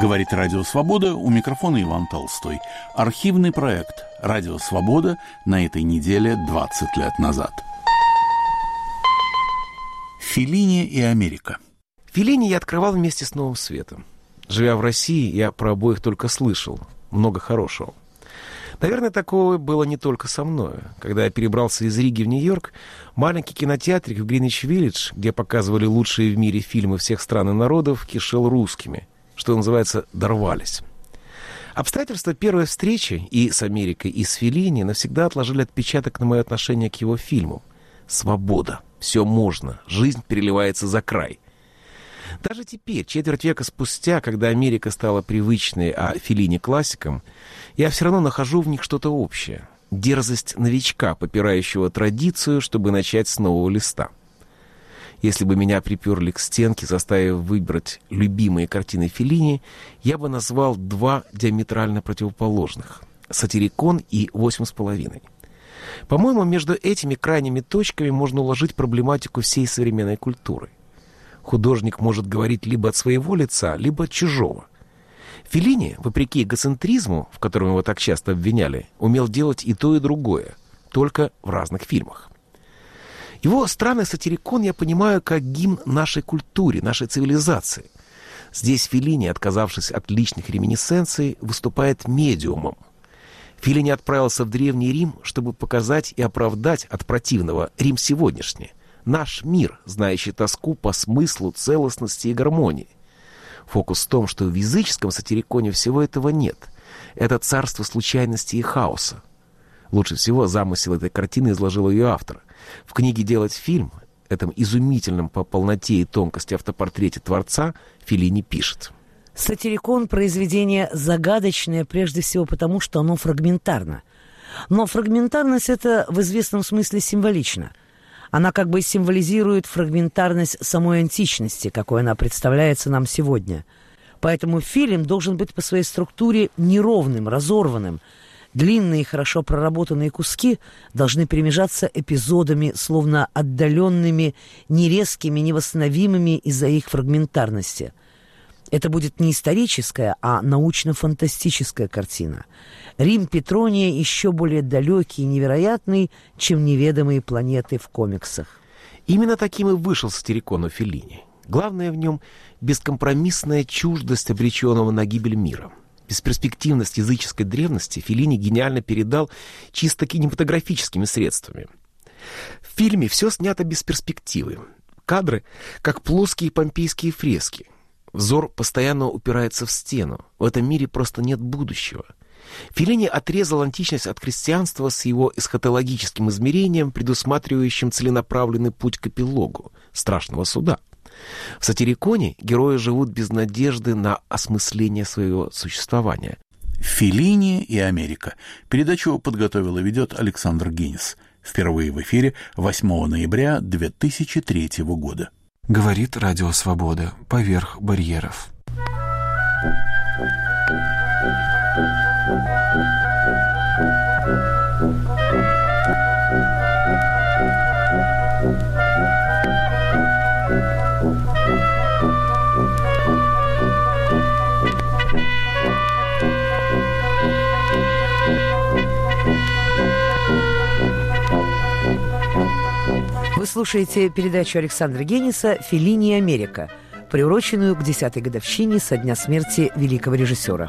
Говорит Радио Свобода, у микрофона Иван Толстой. Архивный проект «Радио Свобода» на этой неделе 20 лет назад. Феллини и Америка. Феллини я открывал вместе с «Новым светом». Живя в России, я про обоих только слышал. Много хорошего. Наверное, такое было не только со мною. Когда я перебрался из Риги в Нью-Йорк, маленький кинотеатрик в Гринвич-Виллидж, где показывали лучшие в мире фильмы всех стран и народов, кишел русскими, что называется, дорвались. Обстоятельства первой встречи и с Америкой, и с Феллини навсегда отложили отпечаток на мое отношение к его фильму. Свобода. Все можно. Жизнь переливается за край. Даже теперь, четверть века спустя, когда Америка стала привычной, а Феллини классиком, я все равно нахожу в них что-то общее. Дерзость новичка, попирающего традицию, чтобы начать с нового листа. Если бы меня приперли к стенке, заставив выбрать любимые картины Феллини, я бы назвал два диаметрально противоположных — «Сатирикон» и «8,5». По-моему, между этими крайними точками можно уложить проблематику всей современной культуры. Художник может говорить либо от своего лица, либо от чужого. Феллини, вопреки эгоцентризму, в котором его так часто обвиняли, умел делать и то, и другое, только в разных фильмах. Его странный сатирикон я понимаю как гимн нашей культуре, нашей цивилизации. Здесь Феллини, отказавшись от личных реминисценций, выступает медиумом. Феллини отправился в Древний Рим, чтобы показать и оправдать от противного Рим сегодняшний. Наш мир, знающий тоску по смыслу, целостности и гармонии. Фокус в том, что в языческом сатириконе всего этого нет. Это царство случайности и хаоса. Лучше всего замысел этой картины изложил ее автор. В книге «Делать фильм», этом изумительном по полноте и тонкости автопортрете творца, Феллини пишет: «Сатирикон — произведение загадочное прежде всего потому, что оно фрагментарно. Но фрагментарность эта в известном смысле символична. Она как бы символизирует фрагментарность самой античности, какой она представляется нам сегодня. Поэтому фильм должен быть по своей структуре неровным, разорванным. Длинные и хорошо проработанные куски должны перемежаться эпизодами, словно отдаленными, нерезкими, невосстановимыми из-за их фрагментарности. Это будет не историческая, а научно-фантастическая картина. Рим Петрония еще более далекий и невероятный, чем неведомые планеты в комиксах». Именно таким и вышел сатирикон у Феллини. Главное в нем — бескомпромиссная чуждость обреченного на гибель мира. Бесперспективность языческой древности Феллини гениально передал чисто кинематографическими средствами. В фильме все снято без перспективы. Кадры — как плоские помпейские фрески. Взор постоянно упирается в стену. В этом мире просто нет будущего. Феллини отрезал античность от христианства с его эсхатологическим измерением, предусматривающим целенаправленный путь к эпилогу — страшного суда. В сатириконе герои живут без надежды на осмысление своего существования. Феллини и Америка. Передачу подготовил и ведет Александр Генис. Впервые в эфире 8 ноября 2003 года. Говорит Радио Свобода. Поверх барьеров. Вы слушаете передачу Александра Гениса «Феллини и Америка», приуроченную к 10-й годовщине со дня смерти великого режиссера.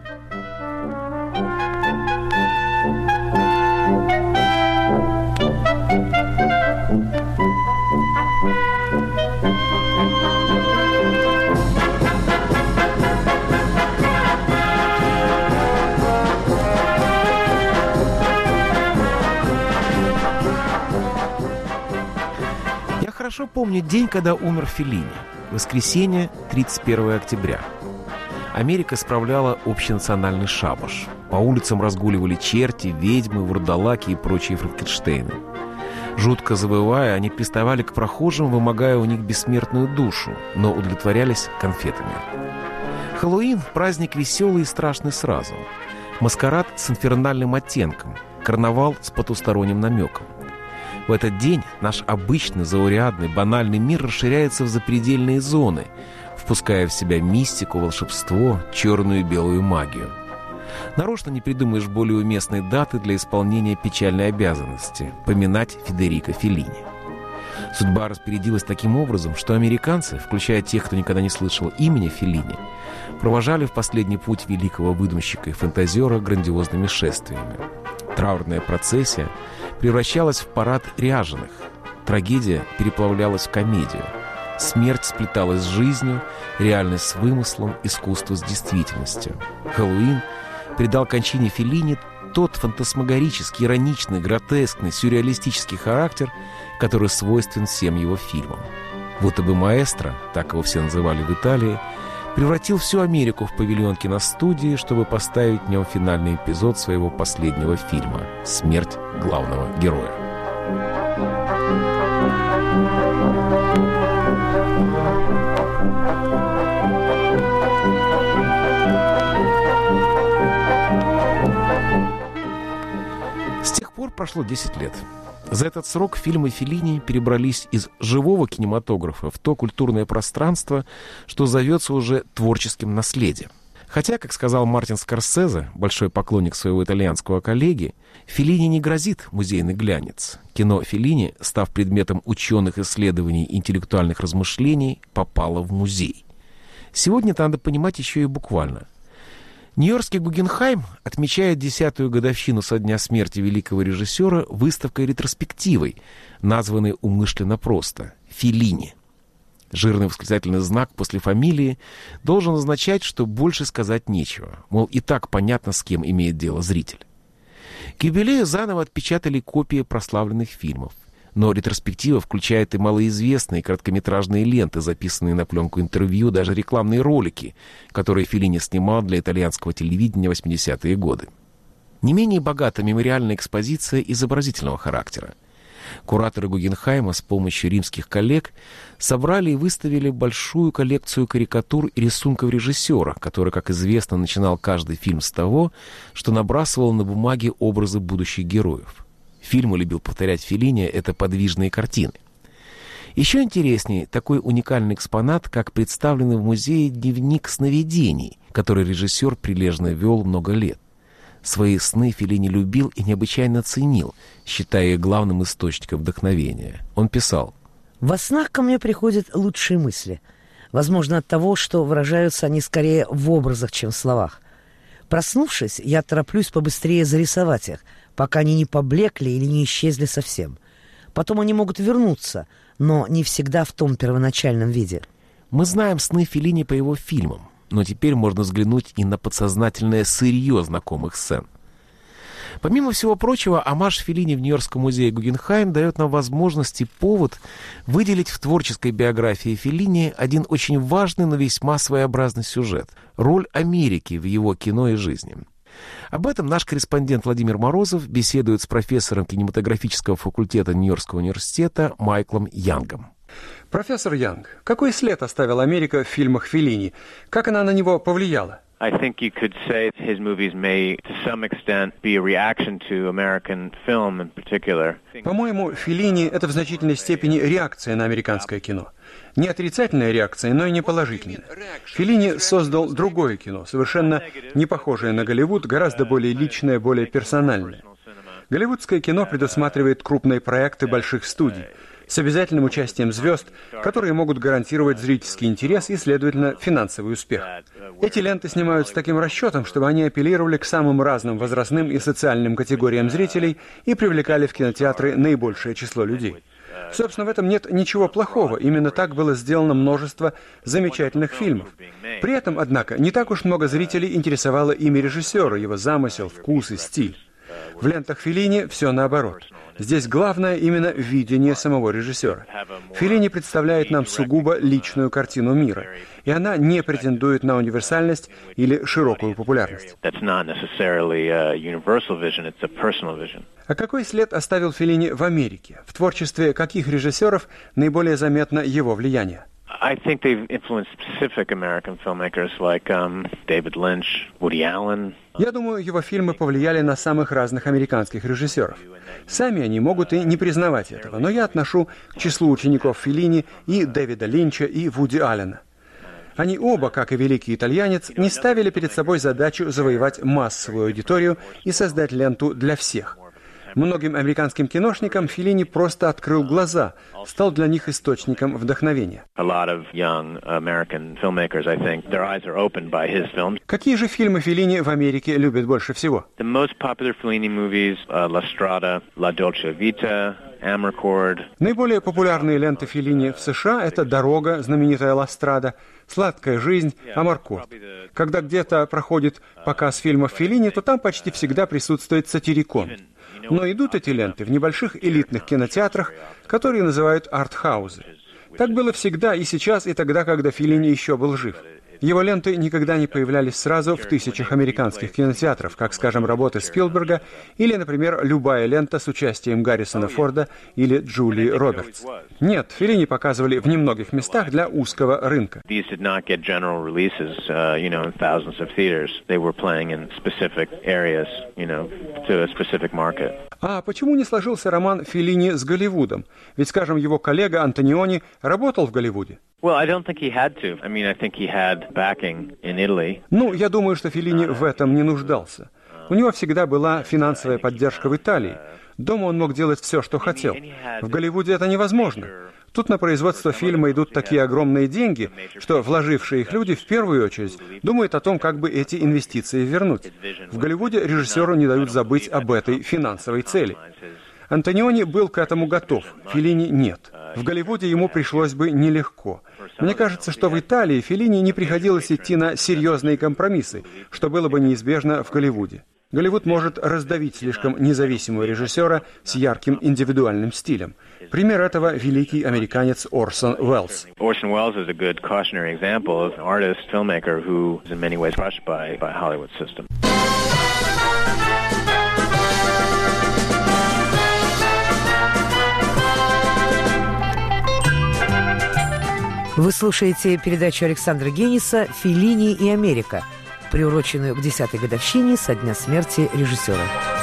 Хорошо помню день, когда умер Феллини. Воскресенье, 31 октября. Америка справляла общенациональный шабаш. По улицам разгуливали черти, ведьмы, вурдалаки и прочие франкенштейны. Жутко завывая, они приставали к прохожим, вымогая у них бессмертную душу, но удовлетворялись конфетами. Хэллоуин – праздник веселый и страшный сразу. Маскарад с инфернальным оттенком. Карнавал с потусторонним намеком. В этот день наш обычный, заурядный, банальный мир расширяется в запредельные зоны, в впуская в себя мистику, волшебство, черную и белую магию. Нарочно не придумаешь более уместной даты для исполнения печальной обязанности – поминать Федерико Феллини. Судьба распорядилась таким образом, что американцы, включая тех, кто никогда не слышал имени Феллини, провожали в последний путь великого выдумщика и фантазера грандиозными шествиями. Траурная процессия превращалась в парад ряженых. Трагедия переплавлялась в комедию. Смерть сплеталась с жизнью, реальность с вымыслом, искусство с действительностью. Хэллоуин придал кончине Феллини тот фантасмагорический, ироничный, гротескный, сюрреалистический характер, который свойствен всем его фильмам. Будто бы маэстро, так его все называли в Италии, превратил всю Америку в павильон киностудии, чтобы поставить в нем финальный эпизод своего последнего фильма «Смерть главного героя». С тех пор прошло 10 лет. За этот срок фильмы Феллини перебрались из живого кинематографа в то культурное пространство, что зовется уже творческим наследием. Хотя, как сказал Мартин Скорсезе, большой поклонник своего итальянского коллеги, Феллини не грозит музейный глянец. Кино Феллини, став предметом ученых исследований и интеллектуальных размышлений, попало в музей. Сегодня это надо понимать еще и буквально. Нью-Йоркский Гугенхайм отмечает 10-ю годовщину со дня смерти великого режиссера выставкой-ретроспективой, названной умышленно просто «Феллини». Жирный восклицательный знак после фамилии должен означать, что больше сказать нечего, мол, и так понятно, с кем имеет дело зритель. К юбилею заново отпечатали копии прославленных фильмов. Но ретроспектива включает и малоизвестные короткометражные ленты, записанные на пленку интервью, даже рекламные ролики, которые Феллини снимал для итальянского телевидения в 80-е годы. Не менее богата мемориальная экспозиция изобразительного характера. Кураторы Гугенхайма с помощью римских коллег собрали и выставили большую коллекцию карикатур и рисунков режиссера, который, как известно, начинал каждый фильм с того, что набрасывал на бумаге образы будущих героев. Фильму любил повторять Феллини — это подвижные картины. Еще интереснее такой уникальный экспонат, как представленный в музее дневник сновидений, который режиссер прилежно вел много лет. Свои сны Феллини любил и необычайно ценил, считая их главным источником вдохновения. Он писал: «Во снах ко мне приходят лучшие мысли. Возможно, от того, что выражаются они скорее в образах, чем в словах. Проснувшись, я тороплюсь побыстрее зарисовать их, пока они не поблекли или не исчезли совсем. Потом они могут вернуться, но не всегда в том первоначальном виде». Мы знаем сны Феллини по его фильмам, но теперь можно взглянуть и на подсознательное сырье знакомых сцен. Помимо всего прочего, омаж Феллини в Нью-Йоркском музее Гугенхайм дает нам возможность и повод выделить в творческой биографии Феллини один очень важный, но весьма своеобразный сюжет — роль Америки в его кино и жизни. Об этом наш корреспондент Владимир Морозов беседует с профессором кинематографического факультета Нью-Йоркского университета Майклом Янгом. Профессор Янг, какой след оставила Америка в фильмах Феллини? Как она на него повлияла? I think you could say his movies may, to some extent, be a reaction to American film in particular. По-моему, Феллини — это в значительной степени реакция на американское кино. Не отрицательная реакция, но и не положительная. Феллини создал другое кино, совершенно не похожее на Голливуд, гораздо более личное, более персональное. Голливудское кино предусматривает крупные проекты больших студий с обязательным участием звезд, которые могут гарантировать зрительский интерес и, следовательно, финансовый успех. Эти ленты снимают с таким расчетом, чтобы они апеллировали к самым разным возрастным и социальным категориям зрителей и привлекали в кинотеатры наибольшее число людей. Собственно, в этом нет ничего плохого. Именно так было сделано множество замечательных фильмов. При этом, однако, не так уж много зрителей интересовало имя режиссера, его замысел, вкус и стиль. В лентах Феллини все наоборот. Здесь главное именно видение самого режиссера. Феллини представляет нам сугубо личную картину мира, и она не претендует на универсальность или широкую популярность. А какой след оставил Феллини в Америке? В творчестве каких режиссеров наиболее заметно его влияние? I think they've influenced specific American filmmakers like David Lynch, Woody Allen. Я думаю, его фильмы повлияли на самых разных американских режиссеров. Сами они могут и не признавать этого, но я отношу к числу учеников Феллини и Дэвида Линча, и Вуди Аллена. Они оба, как и великий итальянец, не ставили перед собой задачу завоевать массовую аудиторию и создать ленту для всех. Многим американским киношникам Феллини просто открыл глаза, стал для них источником вдохновения. Какие же фильмы Феллини в Америке любят больше всего? Наиболее популярные ленты Феллини в США – это «Дорога», знаменитая «Ла Страда», «Сладкая жизнь», «Амаркорд». Когда где-то проходит показ фильмов Феллини, то там почти всегда присутствует сатирикон. Но идут эти ленты в небольших элитных кинотеатрах, которые называют артхаузы. Так было всегда и сейчас, и тогда, когда Феллини еще был жив. Его ленты никогда не появлялись сразу в тысячах американских кинотеатров, как, скажем, работы Спилберга или, например, любая лента с участием Гаррисона Форда или Джулии Робертс. Нет, Феллини показывали в немногих местах для узкого рынка. А почему не сложился роман Феллини с Голливудом? Ведь, скажем, его коллега Антониони работал в Голливуде. Я думаю, что Феллини в этом не нуждался. У него всегда была финансовая поддержка в Италии. Дома он мог делать все, что хотел. В Голливуде это невозможно. Тут на производство фильма идут такие огромные деньги, что вложившие их люди в первую очередь думают о том, как бы эти инвестиции вернуть. В Голливуде режиссеру не дают забыть об этой финансовой цели. Антониони был к этому готов, Феллини нет. В Голливуде ему пришлось бы нелегко. Мне кажется, что в Италии Феллини не приходилось идти на серьезные компромиссы, что было бы неизбежно в Голливуде. Голливуд может раздавить слишком независимого режиссера с ярким индивидуальным стилем. Пример этого – великий американец Орсон Уэллс. Orson Welles is a good cautionary example of an artist, filmmaker who is in many ways crushed by Hollywood system. Вы слушаете передачу Александра Гениса «Феллини и Америка», приуроченную к 10-й годовщине со дня смерти режиссера.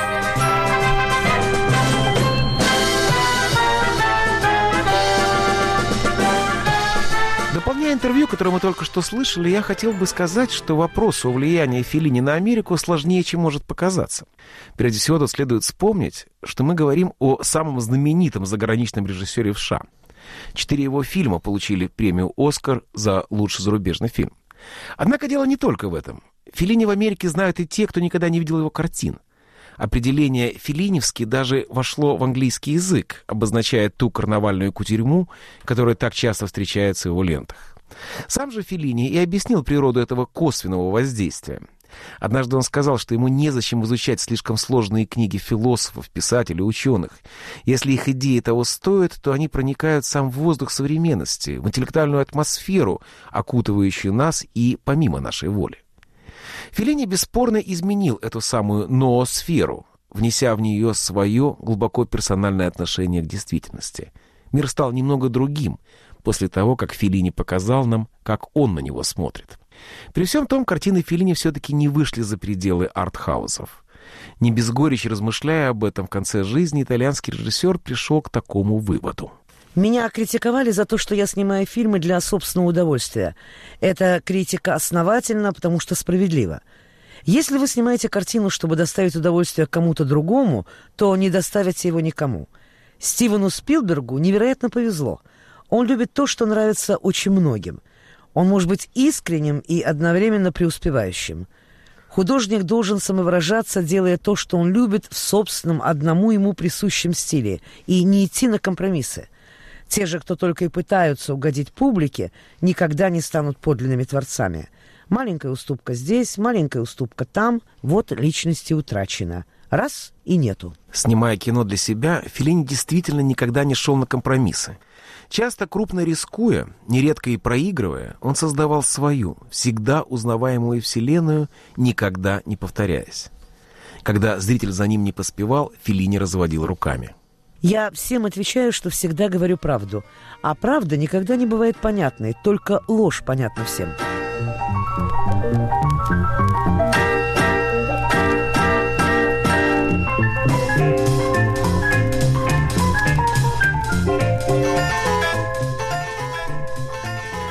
Дополняя интервью, которое мы только что слышали, я хотел бы сказать, что вопрос о влиянии Феллини на Америку сложнее, чем может показаться. Прежде всего, тут следует вспомнить, что мы говорим о самом знаменитом заграничном режиссере в США. 4 его фильма получили премию «Оскар» за лучший зарубежный фильм. Однако дело не только в этом. Феллини в Америке знают и те, кто никогда не видел его картин. Определение «феллиневский» даже вошло в английский язык, обозначая ту карнавальную кутерьму, которая так часто встречается в его лентах. Сам же Феллини и объяснил природу этого косвенного воздействия. Однажды он сказал, что ему незачем изучать слишком сложные книги философов, писателей, ученых. Если их идеи того стоят, то они проникают в сам воздух современности, в интеллектуальную атмосферу, окутывающую нас и помимо нашей воли. Феллини бесспорно изменил эту самую ноосферу, внеся в нее свое глубоко персональное отношение к действительности. Мир стал немного другим после того, как Феллини показал нам, как он на него смотрит. При всем том, картины Феллини все-таки не вышли за пределы артхаусов. Не без горечи размышляя об этом в конце жизни, итальянский режиссер пришел к такому выводу. Меня критиковали за то, что я снимаю фильмы для собственного удовольствия. Эта критика основательна, потому что справедлива. Если вы снимаете картину, чтобы доставить удовольствие кому-то другому, то не доставите его никому. Стивену Спилбергу невероятно повезло. Он любит то, что нравится очень многим. Он может быть искренним и одновременно преуспевающим. Художник должен самовыражаться, делая то, что он любит, в собственном, одному ему присущем стиле, и не идти на компромиссы. Те же, кто только и пытаются угодить публике, никогда не станут подлинными творцами. Маленькая уступка здесь, маленькая уступка там, вот личности утрачена. Раз — и нету. Снимая кино для себя, Феллини действительно никогда не шел на компромиссы. Часто крупно рискуя, нередко и проигрывая, он создавал свою, всегда узнаваемую вселенную, никогда не повторяясь. Когда зритель за ним не поспевал, Феллини разводил руками. Я всем отвечаю, что всегда говорю правду. А правда никогда не бывает понятной, только ложь понятна всем.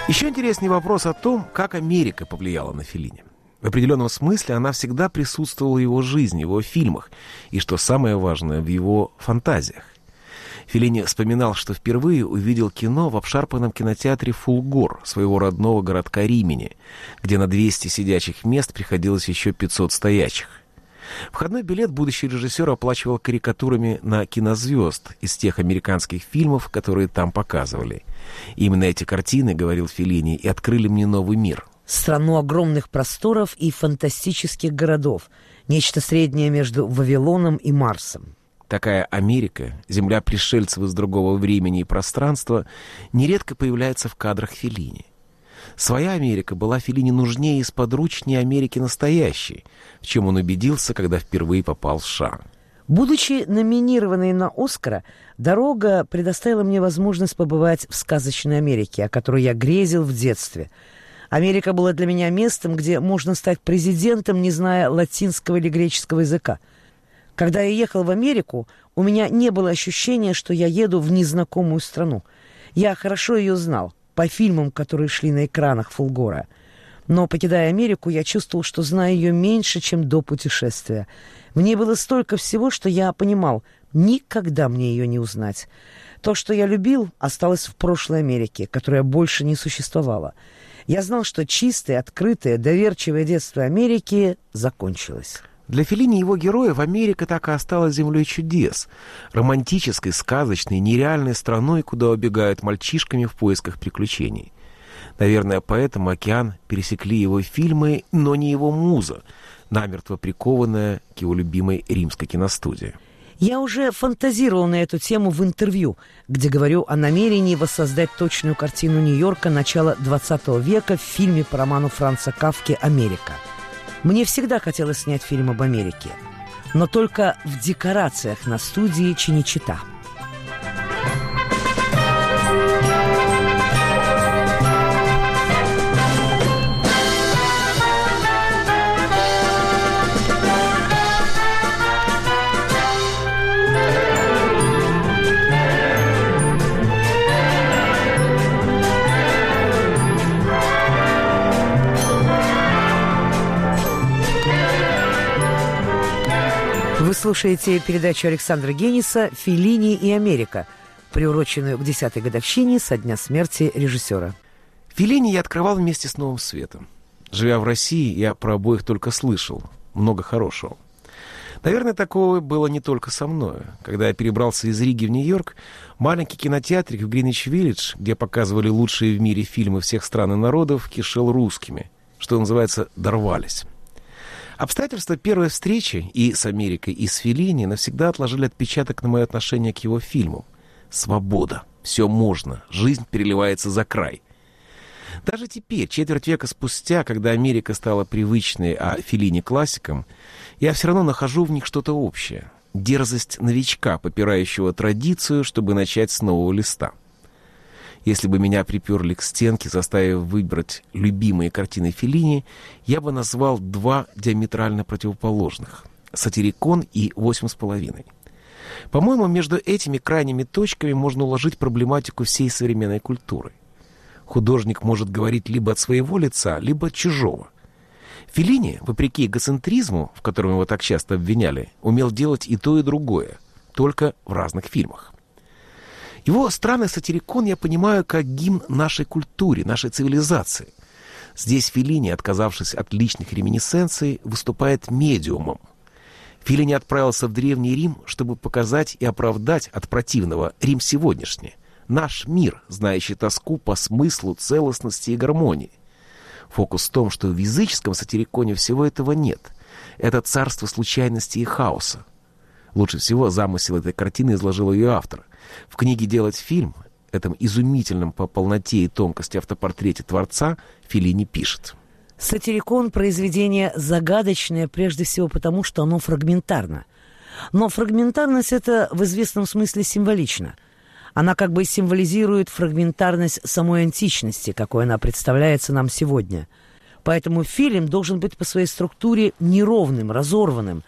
Еще интереснее вопрос о том, как Америка повлияла на Феллини. В определенном смысле она всегда присутствовала в его жизни, в его фильмах, и, что самое важное, в его фантазиях. Феллини вспоминал, что впервые увидел кино в обшарпанном кинотеатре «Фулгор» своего родного городка Римини, где на 200 сидячих мест приходилось еще 500 стоячих. Входной билет будущий режиссер оплачивал карикатурами на кинозвезд из тех американских фильмов, которые там показывали. Именно эти картины, говорил Феллини, и открыли мне новый мир. Страну огромных просторов и фантастических городов. Нечто среднее между Вавилоном и Марсом. Такая Америка, земля пришельцев из другого времени и пространства, нередко появляется в кадрах Феллини. Своя Америка была Феллини нужнее и сподручнее Америки настоящей, в чем он убедился, когда впервые попал в США. Будучи номинированной на «Оскара», «Дорога» предоставила мне возможность побывать в сказочной Америке, о которой я грезил в детстве. Америка была для меня местом, где можно стать президентом, не зная латинского или греческого языка. Когда я ехал в Америку, у меня не было ощущения, что я еду в незнакомую страну. Я хорошо ее знал по фильмам, которые шли на экранах Фулгора. Но, покидая Америку, я чувствовал, что знаю ее меньше, чем до путешествия. В ней было столько всего, что я понимал, никогда мне ее не узнать. То, что я любил, осталось в прошлой Америке, которая больше не существовала. Я знал, что чистое, открытое, доверчивое детство Америки закончилось. Для Феллини и его героев Америка так и осталась землей чудес, романтической, сказочной, нереальной страной, куда убегают мальчишками в поисках приключений. Наверное, поэтому океан пересекли его фильмы, но не его муза, намертво прикованная к его любимой римской киностудии. Я уже фантазировал на эту тему в интервью, где говорю о намерении воссоздать точную картину Нью-Йорка начала XX века в фильме по роману Франца Кафки «Америка». Мне всегда хотелось снять фильм об Америке, но только в декорациях на студии Чиничита. Вы слушаете передачу Александра Гениса «Феллини и Америка», приуроченную к 10-й годовщине со дня смерти режиссера. Феллини я открывал вместе с «Новым светом». Живя в России, я про обоих только слышал. Много хорошего. Наверное, такое было не только со мною. Когда я перебрался из Риги в Нью-Йорк, маленький кинотеатрик в Гринвич-Виллидж, где показывали лучшие в мире фильмы всех стран и народов, кишел русскими, что называется, дорвались. Обстоятельства первой встречи и с Америкой, и с Феллини навсегда отложили отпечаток на мое отношение к его фильму. Свобода. Все можно. Жизнь переливается за край. Даже теперь, четверть века спустя, когда Америка стала привычной, а Феллини классиком, я все равно нахожу в них что-то общее. Дерзость новичка, попирающего традицию, чтобы начать с нового листа. Если бы меня приперли к стенке, заставив выбрать любимые картины Феллини, я бы назвал два диаметрально противоположных — «Сатирикон» и «8,5». По-моему, между этими крайними точками можно уложить проблематику всей современной культуры. Художник может говорить либо от своего лица, либо от чужого. Феллини, вопреки эгоцентризму, в котором его так часто обвиняли, умел делать и то, и другое, только в разных фильмах. Его странный сатирикон я понимаю как гимн нашей культуре, нашей цивилизации. Здесь Феллини, отказавшись от личных реминисценций, выступает медиумом. Феллини отправился в Древний Рим, чтобы показать и оправдать от противного Рим сегодняшний. Наш мир, знающий тоску по смыслу, целостности и гармонии. Фокус в том, что в языческом сатириконе всего этого нет. Это царство случайности и хаоса. Лучше всего замысел этой картины изложил ее автор. В книге «Делать фильм», этом изумительном по полноте и тонкости автопортрете творца, Феллини пишет. «Сатирикон» — произведение загадочное прежде всего потому, что оно фрагментарно. Но фрагментарность эта в известном смысле символична. Она как бы символизирует фрагментарность самой античности, какой она представляется нам сегодня. Поэтому фильм должен быть по своей структуре неровным, разорванным.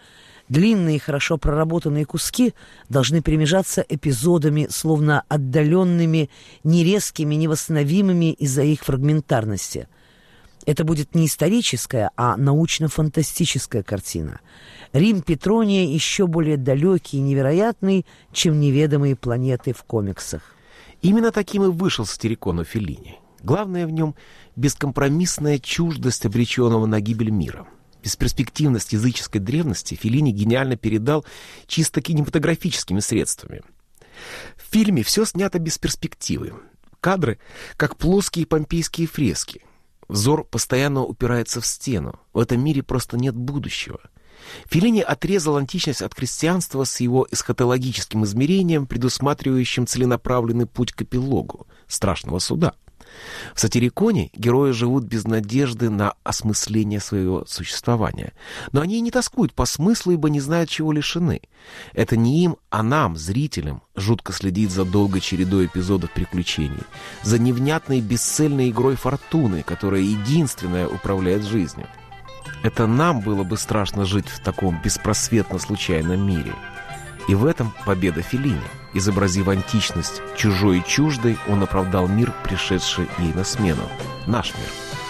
Длинные, хорошо проработанные куски должны перемежаться эпизодами, словно отдаленными, не резкими, невосстановимыми из-за их фрагментарности. Это будет не историческая, а научно-фантастическая картина. Рим Петрония еще более далекий и невероятный, чем неведомые планеты в комиксах. Именно таким и вышел Сатирикон Феллини. Главное в нем — бескомпромиссная чуждость обреченного на гибель мира. Бесперспективность языческой древности Феллини гениально передал чисто кинематографическими средствами. В фильме все снято без перспективы. Кадры — как плоские помпейские фрески. Взор постоянно упирается в стену. В этом мире просто нет будущего. Феллини отрезал античность от христианства с его эсхатологическим измерением, предусматривающим целенаправленный путь к эпилогу — страшного суда. В «Сатириконе» герои живут без надежды на осмысление своего существования. Но они и не тоскуют по смыслу, ибо не знают, чего лишены. Это не им, а нам, зрителям, жутко следить за долгой чередой эпизодов приключений, за невнятной бесцельной игрой фортуны, которая единственная управляет жизнью. Это нам было бы страшно жить в таком беспросветно случайном мире. И в этом победа Феллини. Изобразив античность чужой и чуждой, он оправдал мир, пришедший ей на смену. Наш мир.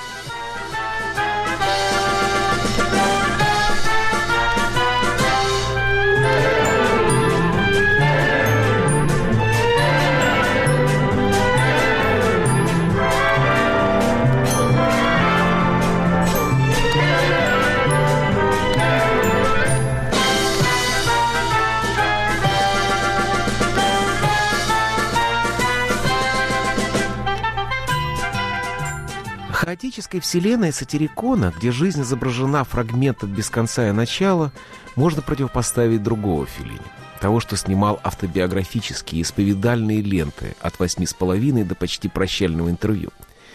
В хаотической вселенной Сатирикона, где жизнь изображена фрагментом без конца и начала, можно противопоставить другого Феллини. Того, что снимал автобиографические исповедальные ленты от 8,5 до почти прощального интервью.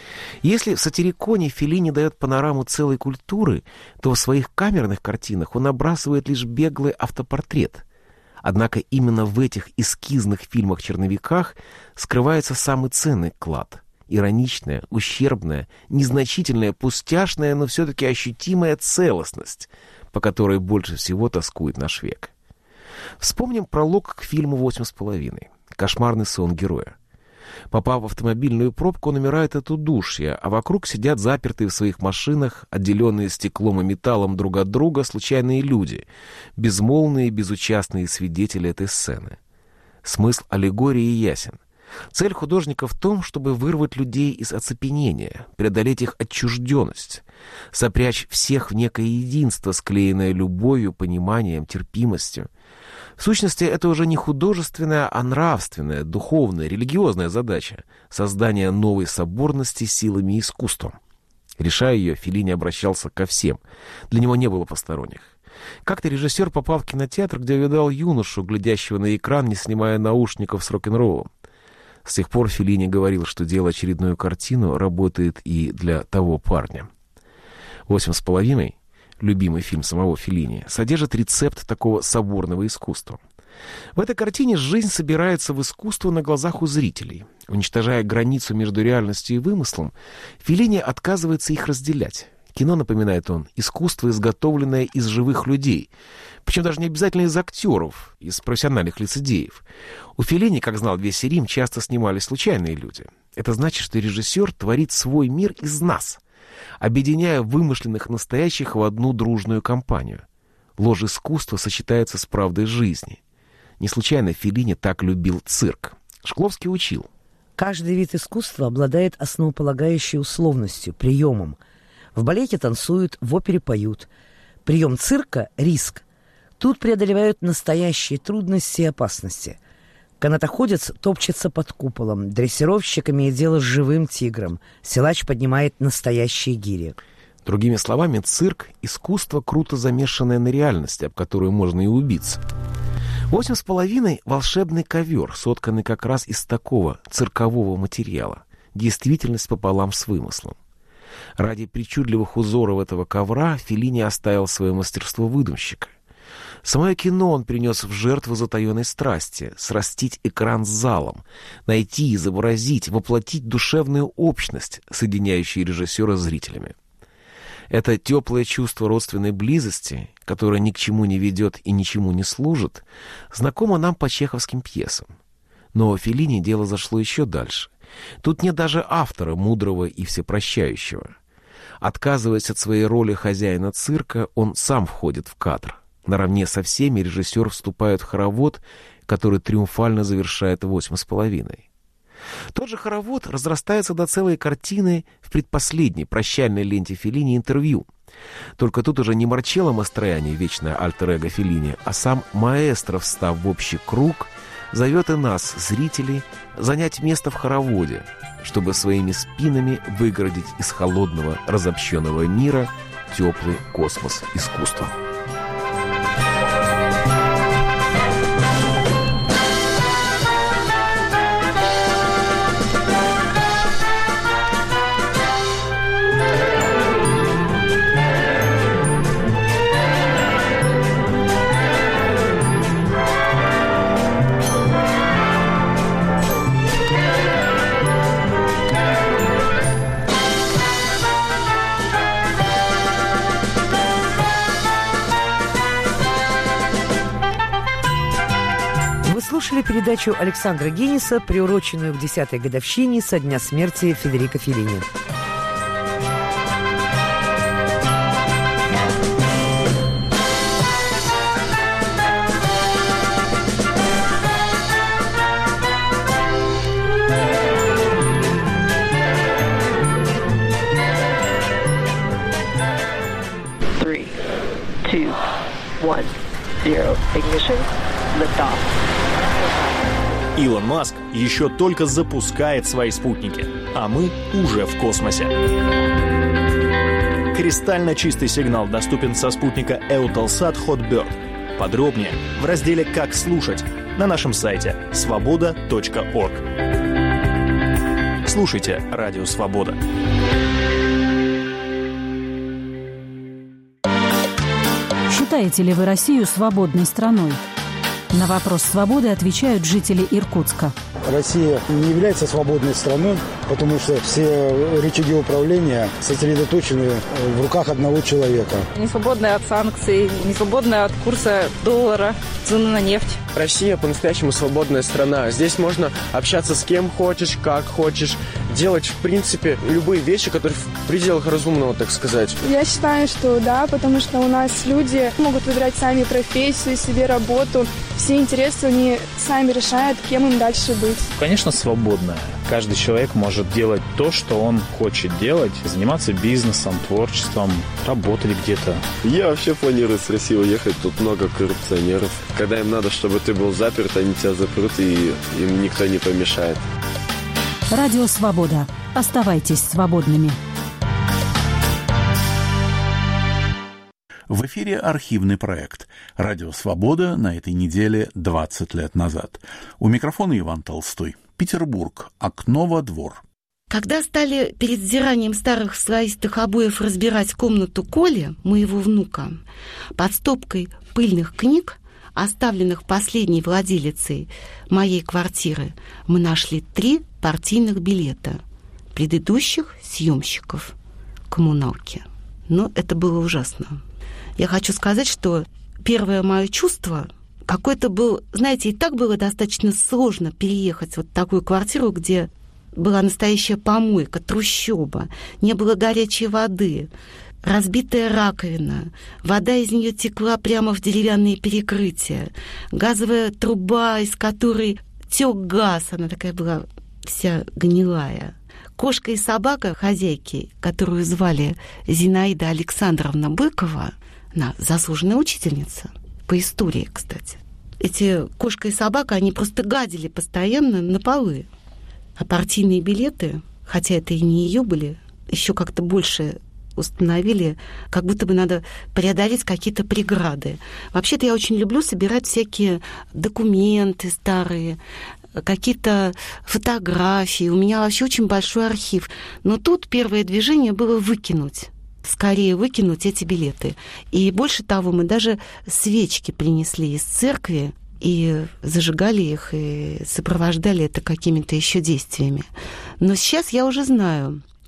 Если в «Сатириконе» Феллини дает панораму целой культуры, то в своих камерных картинах он набрасывает лишь беглый автопортрет. Однако именно в этих эскизных фильмах-черновиках скрывается самый ценный клад — ироничная, ущербная, незначительная, пустяшная, но все-таки ощутимая целостность, по которой больше всего тоскует наш век. Вспомним пролог к фильму «8,5». Кошмарный сон героя. Попав в автомобильную пробку, он умирает от удушья, а вокруг сидят запертые в своих машинах, отделенные стеклом и металлом друг от друга, случайные люди, безмолвные, безучастные свидетели этой сцены. Смысл аллегории ясен. Цель художника в том, чтобы вырвать людей из оцепенения, преодолеть их отчужденность, сопрячь всех в некое единство, склеенное любовью, пониманием, терпимостью. В сущности, это уже не художественная, а нравственная, духовная, религиозная задача — создание новой соборности силами и искусством. Решая ее, Феллини обращался ко всем. Для него не было посторонних. Как-то режиссер попал в кинотеатр, где увидал юношу, глядящего на экран, не снимая наушников с рок-н-роллом. С тех пор Феллини говорил, что делая очередную картину работает и для того парня. «8,5», любимый фильм самого Феллини, содержит рецепт такого соборного искусства. В этой картине жизнь собирается в искусство на глазах у зрителей. Уничтожая границу между реальностью и вымыслом, Феллини отказывается их разделять. Кино, напоминает он, искусство, изготовленное из живых людей. Причем даже не обязательно из актеров, из профессиональных лицедеев. У Феллини, как знал весь Рим, часто снимались случайные люди. Это значит, что режиссер творит свой мир из нас, объединяя вымышленных настоящих в одну дружную компанию. Ложь искусства сочетается с правдой жизни. Не случайно Феллини так любил цирк. Шкловский учил. Каждый вид искусства обладает основополагающей условностью, приемом. В балете танцуют, в опере поют. Прием цирка — риск. Тут преодолевают настоящие трудности и опасности. Канатоходец топчется под куполом, дрессировщик имеет дело с живым тигром, силач поднимает настоящие гири. Другими словами, цирк — искусство, круто замешанное на реальности, об которую можно и убиться. «8,5» — волшебный ковер, сотканный как раз из такого циркового материала. Действительность пополам с вымыслом. Ради причудливых узоров этого ковра Феллини оставил свое мастерство выдумщика. Самое кино он принес в жертву затаенной страсти — срастить экран с залом, найти, изобразить, воплотить душевную общность, соединяющую режиссера с зрителями. Это теплое чувство родственной близости, которое ни к чему не ведет и ничему не служит, знакомо нам по чеховским пьесам. Но у Феллини дело зашло еще дальше. Тут нет даже автора, мудрого и всепрощающего. Отказываясь от своей роли хозяина цирка, он сам входит в кадр. Наравне со всеми режиссер вступает в хоровод, который триумфально завершает 8,5. Тот же хоровод разрастается до целой картины в предпоследней прощальной ленте Феллини «Интервью». Только тут уже не Марчелло Мастроянни, вечное альтер-эго Феллини, а сам маэстро, встав в общий круг, зовет и нас, зрителей, занять место в хороводе, чтобы своими спинами выгородить из холодного, разобщенного мира теплый космос искусства. Слушали передачу Александра Генниса, приуроченную к 10-й годовщине со дня смерти Федерико Феллини. Three, two, one, zero. Ignition. Liftoff. Илон Маск еще только запускает свои спутники, а мы уже в космосе. Кристально чистый сигнал доступен со спутника Eutelsat Hotbird. Подробнее в разделе «Как слушать» на нашем сайте svoboda.org. Слушайте Радио Свобода. Считаете ли вы Россию свободной страной? На вопрос свободы отвечают жители Иркутска. Россия не является свободной страной, потому что все рычаги управления сосредоточены в руках одного человека. Не свободная от санкций, не свободная от курса доллара, цены на нефть. Россия по-настоящему свободная страна. Здесь можно общаться с кем хочешь, как хочешь, делать, в принципе, любые вещи, которые в пределах разумного, так сказать. Я считаю, что да, потому что у нас люди могут выбирать сами профессию, себе работу. Все интересы они сами решают, кем им дальше быть. Конечно, свободная. Каждый человек может делать то, что он хочет делать, заниматься бизнесом, творчеством, работать где-то. Я вообще планирую с России уехать, тут много коррупционеров. Когда им надо, чтобы ты был заперт, они тебя запрут, и им никто не помешает. Радио Свобода. Оставайтесь свободными. В эфире архивный проект «Радио Свобода» на этой неделе 20 лет назад. У микрофона Иван Толстой. Петербург. Окно во двор. Когда стали перед сдиранием старых слоистых обоев разбирать комнату Коли, моего внука, под стопкой пыльных книг, оставленных последней владелицей моей квартиры, мы нашли 3 партийных билета предыдущих съемщиков коммуналки. Но это было ужасно. Я хочу сказать, что первое мое чувство какое-то было, знаете, и так было достаточно сложно переехать в вот такую квартиру, где была настоящая помойка, трущоба, не было горячей воды, разбитая раковина, вода из нее текла прямо в деревянные перекрытия, газовая труба, из которой тек газ, она такая была вся гнилая. Кошка и собака хозяйки, которую звали Зинаида Александровна Быкова, она заслуженная учительница по истории, кстати. Эти кошка и собака, они просто гадили постоянно на полы. А партийные билеты, хотя это и не ее были, еще как-то больше установили, как будто бы надо преодолеть какие-то преграды. Вообще-то я очень люблю собирать всякие документы старые, какие-то фотографии. У меня вообще очень большой архив. Но тут первое движение было выкинуть. Скорее выкинуть эти билеты. И больше того, мы даже свечки принесли из церкви и зажигали их, и сопровождали это какими-то еще действиями. Но сейчас я уже знаю,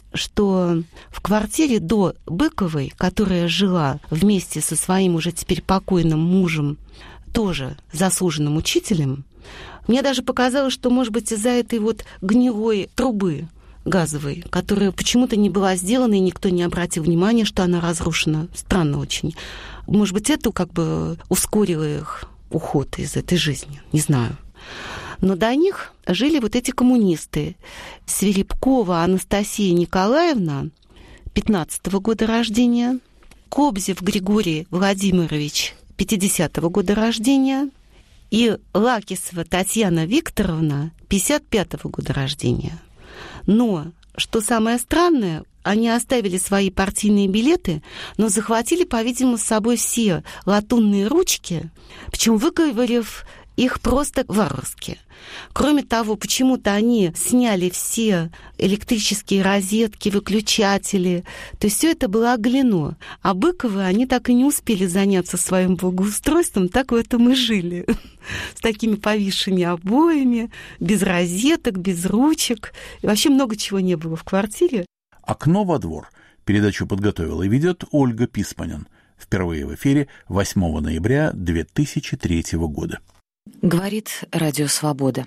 что в квартире до Быковой, которая жила вместе со своим уже теперь покойным мужем, тоже заслуженным учителем, мне даже показалось, что, может быть, из-за этой вот гнилой трубы газовой, которая почему-то не была сделана, и никто не обратил внимания, что она разрушена. Странно очень. Может быть, это как бы ускорило их уход из этой жизни. Не знаю. Но до них жили вот эти коммунисты. Свирепкова Анастасия Николаевна, 15-го года рождения, Кобзев Григорий Владимирович, 50-го года рождения, и Лакисова Татьяна Викторовна, 55-го года рождения. Но, что самое странное, они оставили свои партийные билеты, но захватили, по-видимому, с собой все латунные ручки, причем выковырив их просто варварски. Кроме того, почему-то они сняли все электрические розетки, выключатели. То есть все это было оголено. А Быковы, они так и не успели заняться своим благоустройством, так в этом и жили. С такими повисшими обоями, без розеток, без ручек. И вообще много чего не было в квартире. «Окно во двор». Передачу подготовила и ведет Ольга Писпанин. Впервые в эфире 8 ноября 2003 года. Говорит Радио Свобода.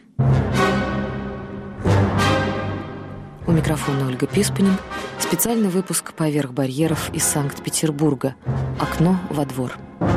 У микрофона Ольга Писпанин. Специальный выпуск «Поверх барьеров» из Санкт-Петербурга. «Окно во двор».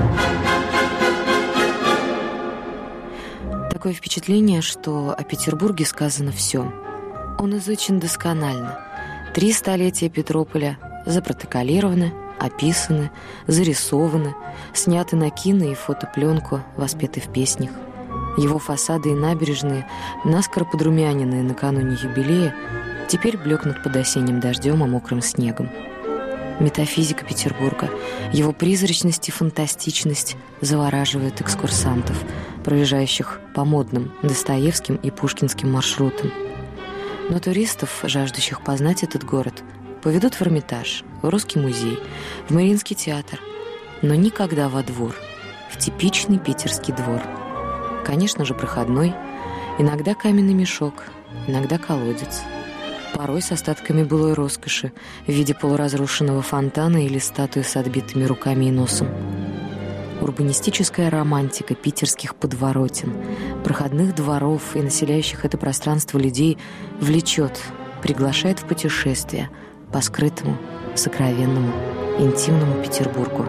Такое впечатление, что о Петербурге сказано все. Он изучен досконально. 3 столетия Петрополя запротоколированы, описаны, зарисованы, сняты на кино и фотопленку, воспеты в песнях. Его фасады и набережные, наскоро подрумяненные накануне юбилея, теперь блекнут под осенним дождем и мокрым снегом. Метафизика Петербурга, его призрачность и фантастичность завораживают экскурсантов, проезжающих по модным Достоевским и Пушкинским маршрутам. Но туристов, жаждущих познать этот город, поведут в Эрмитаж, в Русский музей, в Мариинский театр, но никогда во двор, в типичный питерский двор. Конечно же, проходной, иногда каменный мешок, иногда колодец, порой с остатками былой роскоши в виде полуразрушенного фонтана или статуи с отбитыми руками и носом. Урбанистическая романтика питерских подворотен, проходных дворов и населяющих это пространство людей влечет, приглашает в путешествие по скрытому, сокровенному, интимному Петербургу.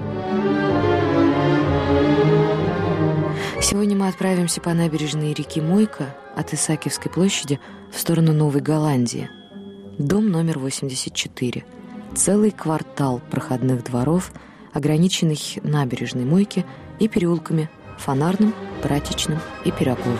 Сегодня мы отправимся по набережной реки Мойка от Исаакиевской площади в сторону Новой Голландии. Дом номер 84. Целый квартал проходных дворов, ограниченный набережной Мойки и переулками Фонарным, Братичным и Пироговым.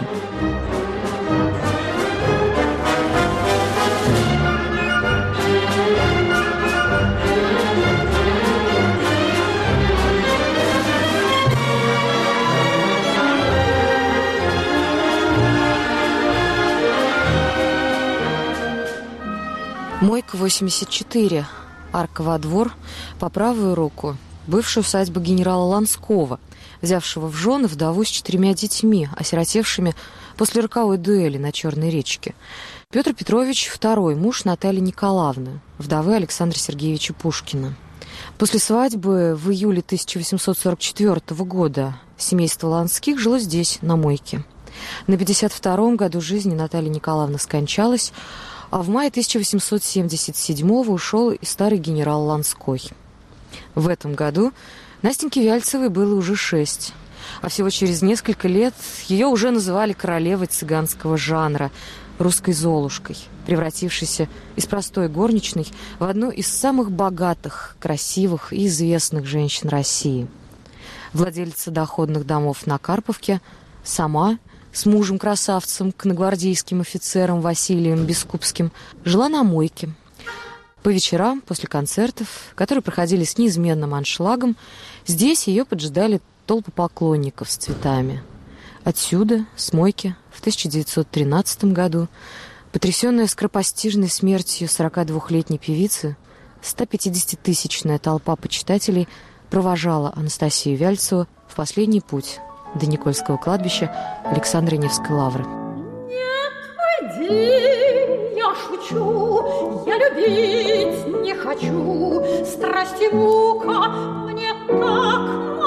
Мойка 84, арка во двор, по правую руку бывшая усадьба генерала Ланского, взявшего в жены вдову с 4 детьми, осиротевшими после роковой дуэли на Черной речке. Петр Петрович, второй муж Натальи Николаевны, вдовы Александра Сергеевича Пушкина. После свадьбы в июле 1844 года семейство Ланских жило здесь, на Мойке. На 52-м году жизни Наталья Николаевна скончалась, а в мае 1877-го ушел и старый генерал Ланской. В этом году Настеньке Вяльцевой было уже 6, а всего через несколько лет ее уже называли королевой цыганского жанра, русской Золушкой, превратившейся из простой горничной в одну из самых богатых, красивых и известных женщин России. Владелица доходных домов на Карповке, сама с мужем-красавцем, конногвардейским офицером Василием Бескупским, жила на Мойке. По вечерам, после концертов, которые проходили с неизменным аншлагом, здесь ее поджидали толпы поклонников с цветами. Отсюда, с Мойки, в 1913 году, потрясенная скоропостижной смертью 42-летней певицы, 150-тысячная толпа почитателей провожала Анастасию Вяльцеву в последний путь до Никольского кладбища Александра Невской лавры. Нет, пойди, я шучу. хочу, я любить не хочу, страсть и мука мне так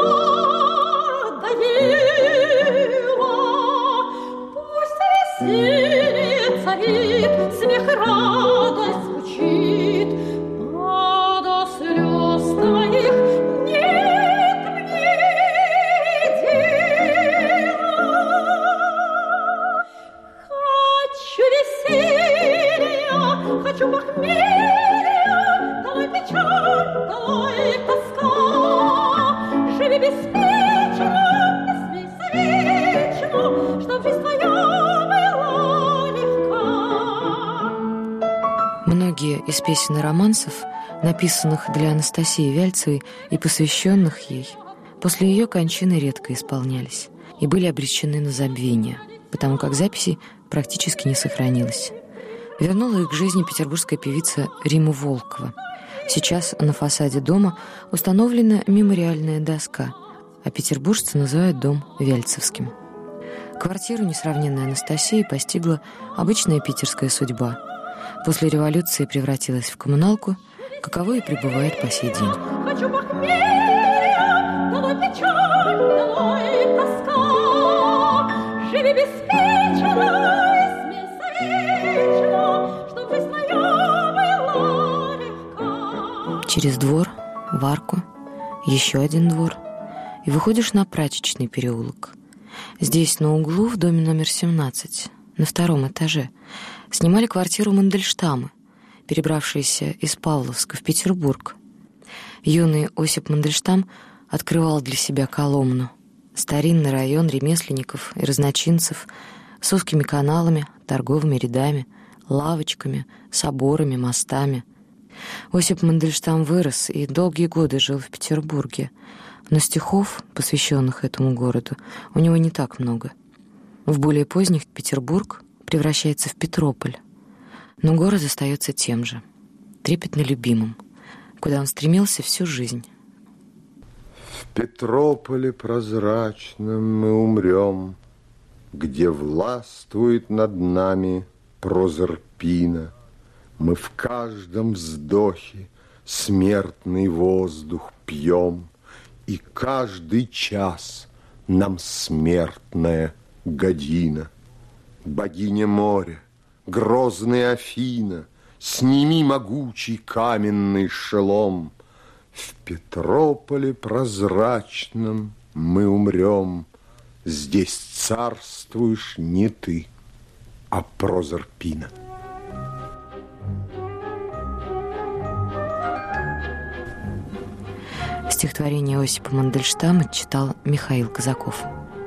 надоело. Пусть веселится вид, смех и радость звучит, а до слез твоих нет мне дела. Хочу веселья, хочу похмелья, долой печаль, долой тоска. Живи беспечно, не смейся вечно, чтоб жизнь твоя была легка. Многие из песен и романсов, написанных для Анастасии Вяльцевой и посвященных ей, после ее кончины редко исполнялись и были обречены на забвение, потому как записей практически не сохранилось. Вернула их к жизни петербургская певица Рима Волкова. Сейчас на фасаде дома установлена мемориальная доска, а петербуржцы называют дом Вяльцевским. Квартиру несравненной Анастасии постигла обычная питерская судьба. После революции превратилась в коммуналку, каковой и пребывает по сей день. Хочу похмелья, долой печаль, долой тоска. Живи беспечно, и смейся вечно, чтоб жизнь твоя была легка. Через двор, в арку, еще один двор, и выходишь на Прачечный переулок. Здесь, на углу, в доме номер 17, на 2-м этаже, снимали квартиру Мандельштамы, перебравшиеся из Павловска в Петербург. Юный Осип Мандельштам открывал для себя Коломну, старинный район ремесленников и разночинцев с узкими каналами, торговыми рядами, лавочками, соборами, мостами. Осип Мандельштам вырос и долгие годы жил в Петербурге, но стихов, посвященных этому городу, у него не так много. В более поздних Петербург превращается в Петрополь, но город остается тем же, трепетно любимым, куда он стремился всю жизнь. В Петрополе прозрачном мы умрем, где властвует над нами Прозерпина. Мы в каждом вздохе смертный воздух пьем, и каждый час нам смертная година. Богиня моря, грозная Афина, сними могучий каменный шелом. В Петрополе прозрачном мы умрем, здесь царствуешь не ты, а Прозерпина. Стихотворение Осипа Мандельштама читал Михаил Казаков.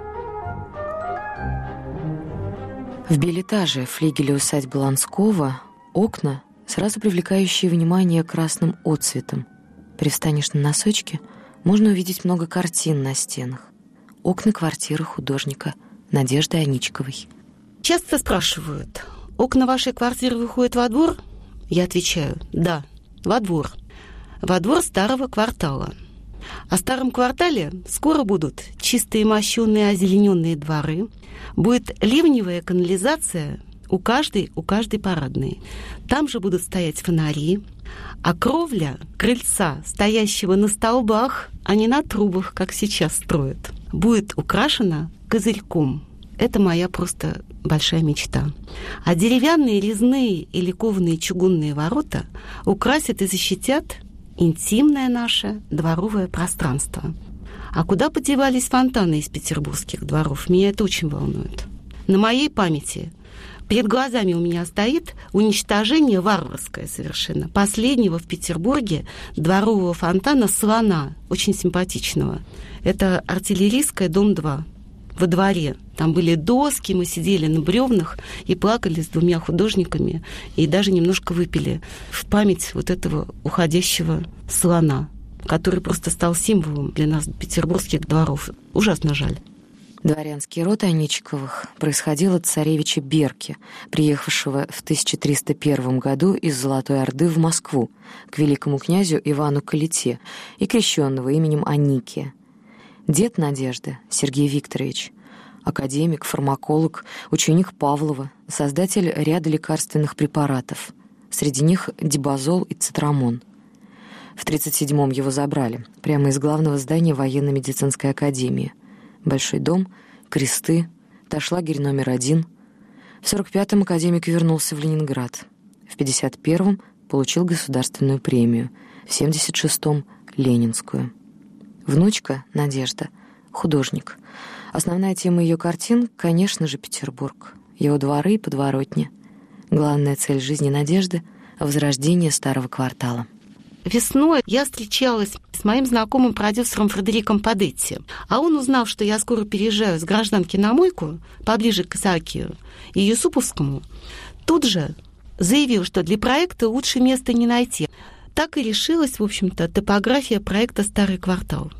В билетаже флигеля усадьбы Ланского окна, сразу привлекающие внимание красным отцветом. Привстанешь на носочки, можно увидеть много картин на стенах. Окна квартиры художника Надежды Аничковой. Часто спрашивают, окна вашей квартиры выходят во двор? Я отвечаю, да, во двор. Во двор старого квартала. О старом квартале скоро будут чистые мощеные озелененные дворы, будет ливневая канализация у каждой парадной. Там же будут стоять фонари, а кровля крыльца, стоящего на столбах, а не на трубах, как сейчас строят, будет украшена козырьком. Это моя просто большая мечта. А деревянные, резные или кованые чугунные ворота украсят и защитят интимное наше дворовое пространство. А куда подевались фонтаны из петербургских дворов? Меня это очень волнует. На моей памяти перед глазами у меня стоит уничтожение варварское совершенно последнего в Петербурге дворового фонтана «Слона», очень симпатичного. Это артиллерийская, дом 2, во дворе. Там были доски, мы сидели на бревнах и плакали с 2 художниками, и даже немножко выпили в память вот этого уходящего слона, который просто стал символом для нас, петербургских дворов. Ужасно жаль. Дворянский род Аничковых происходил от царевича Берки, приехавшего в 1301 году из Золотой Орды в Москву к великому князю Ивану Калите и крещенного именем Аникия. Дед Надежды, Сергей Викторович, академик, фармаколог, ученик Павлова, создатель ряда лекарственных препаратов, Среди них дибазол и цитрамон. В 1937-м его забрали, прямо из главного здания военно-медицинской академии. Большой дом, кресты, ташлагерь номер 1. В 1945-м академик вернулся в Ленинград. В 1951-м получил государственную премию, в 1976-м — Ленинскую. Внучка, Надежда, художник. Основная тема ее картин, конечно же, Петербург, его дворы и подворотни. Главная цель жизни Надежды — возрождение старого квартала. Весной я встречалась с моим знакомым продюсером Фредериком Падетти. А он, узнав, что я скоро переезжаю с гражданки на мойку, поближе к Исаакию и Юсуповскому, тут же заявил, что для проекта лучше места не найти. Так и решилась, в общем-то, топография проекта «Старый квартал».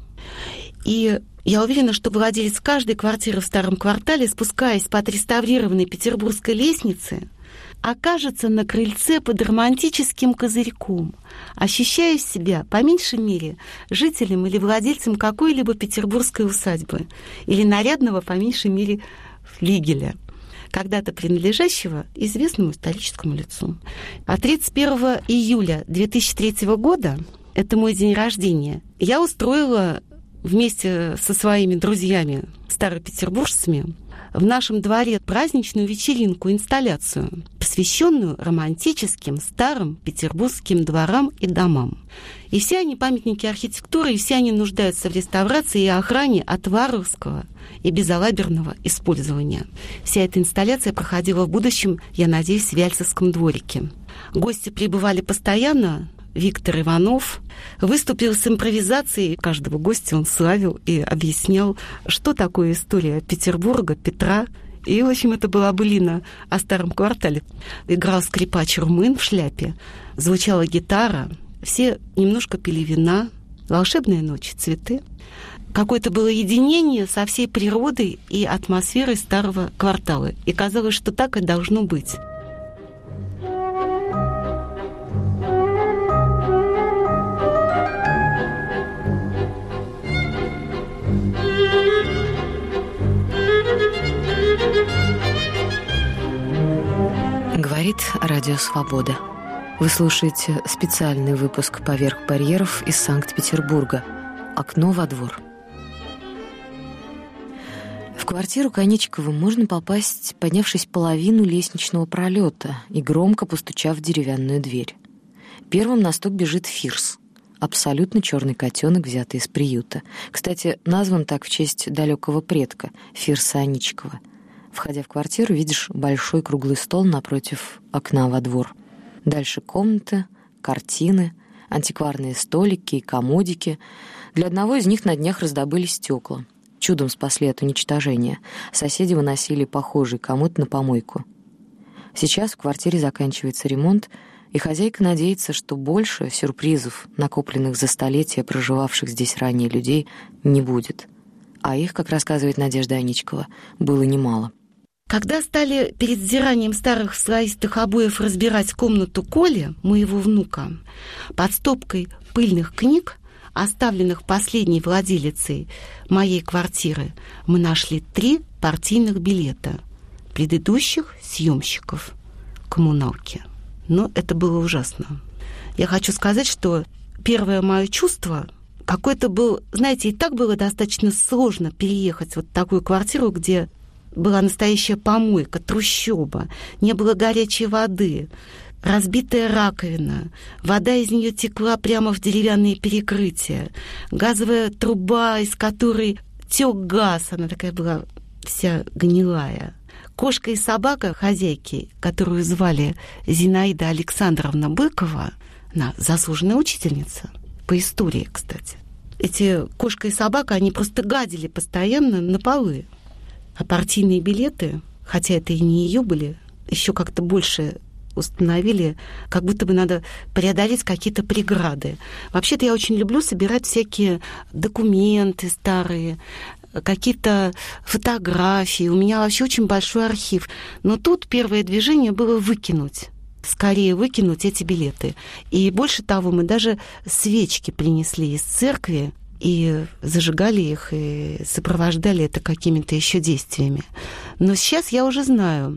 И я уверена, что владелец каждой квартиры в старом квартале, спускаясь по отреставрированной петербургской лестнице, окажется на крыльце под романтическим козырьком, ощущая себя, по меньшей мере, жителем или владельцем какой-либо петербургской усадьбы или нарядного, по меньшей мере, флигеля, когда-то принадлежащего известному историческому лицу. А 31 июля 2003 года, это мой день рождения, я устроила вместе со своими друзьями, старопетербуржцами, в нашем дворе праздничную вечеринку, инсталляцию, посвященную романтическим старым петербургским дворам и домам. И все они памятники архитектуры, и все они нуждаются в реставрации и охране от варварского и безалаберного использования. Вся эта инсталляция проходила в будущем, я надеюсь, в Вяльцевском дворике. Гости прибывали постоянно. Виктор Иванов выступил с импровизацией. Каждого гостя он славил и объяснял, что такое история Петербурга, Петра. И, в общем, это была былина о старом квартале. Играл скрипач Румын в шляпе, звучала гитара, все немножко пили вина, волшебная ночь, цветы. Какое-то было единение со всей природой и атмосферой старого квартала. И казалось, что так и должно быть. Говорит Радио Свобода. Вы слушаете специальный выпуск «Поверх барьеров» из Санкт-Петербурга. «Окно во двор». В квартиру Конечковым можно попасть, поднявшись половину лестничного пролета и громко постучав в деревянную дверь. Первым на стук бежит Фирс. Абсолютно черный котенок, взятый из приюта. Кстати, назван так в честь далекого предка Фирса Аничкова. Входя в квартиру, видишь большой круглый стол напротив окна во двор. Дальше комнаты, картины, антикварные столики и комодики. Для одного из них на днях раздобыли стекла. Чудом спасли от уничтожения. Соседи выносили похожий комод на помойку. Сейчас в квартире заканчивается ремонт, и хозяйка надеется, что больше сюрпризов, накопленных за столетия проживавших здесь ранее людей, не будет. А их, как рассказывает Надежда Аничкова, было немало. Когда стали перед сдиранием старых слоистых обоев разбирать комнату Коли, моего внука, под стопкой пыльных книг, оставленных последней владелицей моей квартиры, мы нашли 3 партийных билета предыдущих съемщиков коммуналки. Но это было ужасно. Я хочу сказать, что первое мое чувство какое-то было, знаете, и так было достаточно сложно переехать вот в такую квартиру, где была настоящая помойка, трущоба, не было горячей воды, разбитая раковина, вода из нее текла прямо в деревянные перекрытия, газовая труба, из которой тек газ, она такая была вся гнилая. Кошка и собака хозяйки, которую звали Зинаида Александровна Быкова, она заслуженная учительница по истории, кстати. Эти кошка и собака, они просто гадили постоянно на полы. А партийные билеты, хотя это и не ее были, еще как-то больше установили, как будто бы надо преодолеть какие-то преграды. Вообще-то я очень люблю собирать всякие документы старые, какие-то фотографии. У меня вообще очень большой архив. Но тут первое движение было выкинуть. Скорее выкинуть эти билеты. И больше того, мы даже свечки принесли из церкви и зажигали их, и сопровождали это какими-то еще действиями. Но сейчас я уже знаю,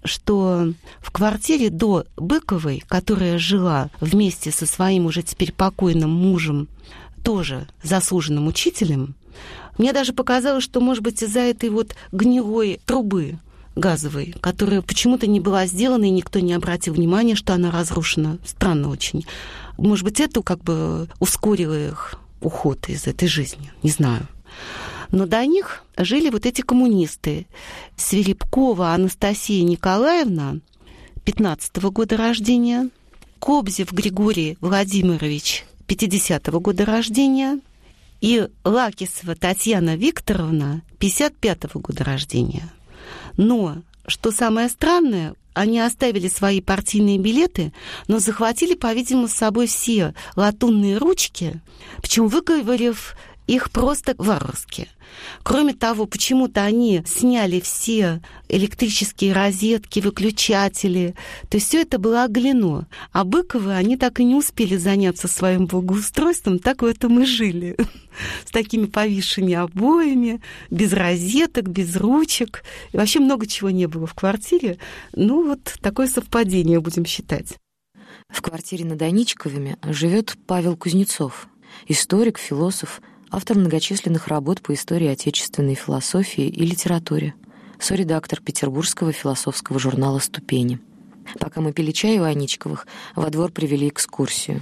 что в квартире до Быковой, которая жила вместе со своим уже теперь покойным мужем, тоже заслуженным учителем, мне даже показалось, что, может быть, из-за этой вот гнилой трубы газовой, которая почему-то не была сделана, и никто не обратил внимания, что она разрушена. Странно очень. Может быть, это как бы ускорило их уход из этой жизни. Не знаю. Но до них жили вот эти коммунисты. Свирепкова Анастасия Николаевна, 15-го года рождения, Кобзев Григорий Владимирович, 50-го года рождения, и Лакисова Татьяна Викторовна, 55-го года рождения. Но, что самое странное, они оставили свои партийные билеты, но захватили, по-видимому, с собой все латунные ручки, причем выговорив их просто варварски. Кроме того, почему-то они сняли все электрические розетки, выключатели. То есть все это было оголено. А Быковы, они так и не успели заняться своим благоустройством, так в этом и жили. С такими повисшими обоями, без розеток, без ручек. И вообще много чего не было в квартире. Ну вот такое совпадение будем считать. В квартире над Аничковыми живет Павел Кузнецов, историк, философ, автор многочисленных работ по истории отечественной философии и литературе, соредактор петербургского философского журнала «Ступени». Пока мы пили чай у Аничковых, во двор привели экскурсию.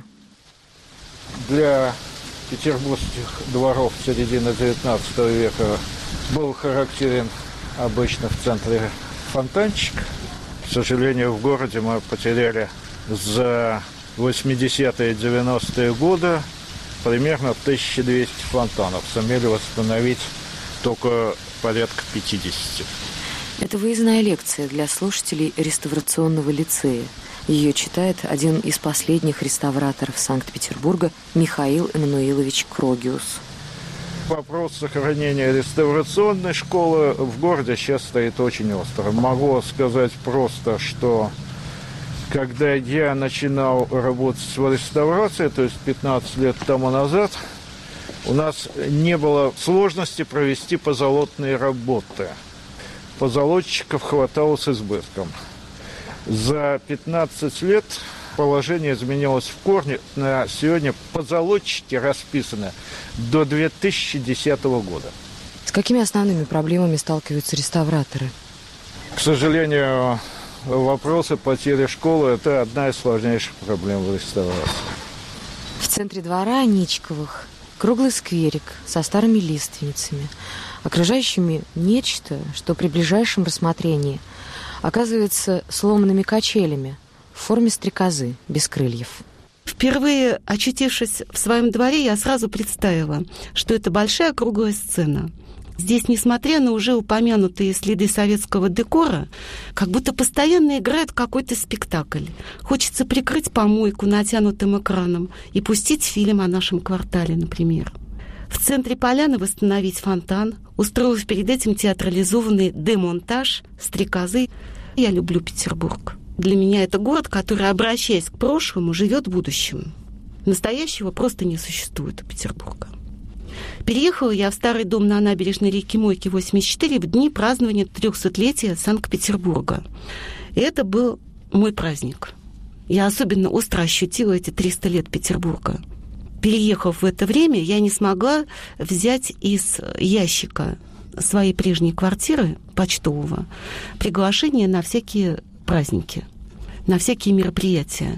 Для петербургских дворов середины XIX века был характерен обычно в центре фонтанчик. К сожалению, в городе мы потеряли за 80-е и 90-е годы примерно 1200 фонтанов. Сумели восстановить только порядка 50. Это выездная лекция для слушателей реставрационного лицея. Ее читает один из последних реставраторов Санкт-Петербурга Михаил Эммануилович Крогиус. Вопрос сохранения реставрационной школы в городе сейчас стоит очень остро. Могу сказать просто, что когда я начинал работать в реставрации, то есть 15 лет тому назад, у нас не было сложности провести позолотные работы. Позолотчиков хватало с избытком. За 15 лет положение изменилось в корне. На сегодня позолотчики расписаны до 2010 года. С какими основными проблемами сталкиваются реставраторы? К сожалению, вопросы потери школы – это одна из сложнейших проблем в реставрации. В центре двора Аничковых круглый скверик со старыми лиственницами, окружающими нечто, что при ближайшем рассмотрении оказывается сломанными качелями в форме стрекозы без крыльев. Впервые очутившись в своем дворе, я сразу представила, что это большая круглая сцена. Здесь, несмотря на уже упомянутые следы советского декора, как будто постоянно играет какой-то спектакль. Хочется прикрыть помойку натянутым экраном и пустить фильм о нашем квартале, например. В центре поляны восстановить фонтан, устроив перед этим театрализованный демонтаж стрекозы. Я люблю Петербург. Для меня это город, который, обращаясь к прошлому, живет будущим. Настоящего просто не существует у Петербурга. Переехала я в старый дом на набережной реки Мойки 84 в дни празднования 300-летия Санкт-Петербурга. И это был мой праздник. Я особенно остро ощутила эти 300 лет Петербурга. Переехав в это время, я не смогла взять из ящика своей прежней квартиры почтового приглашение на всякие праздники, на всякие мероприятия.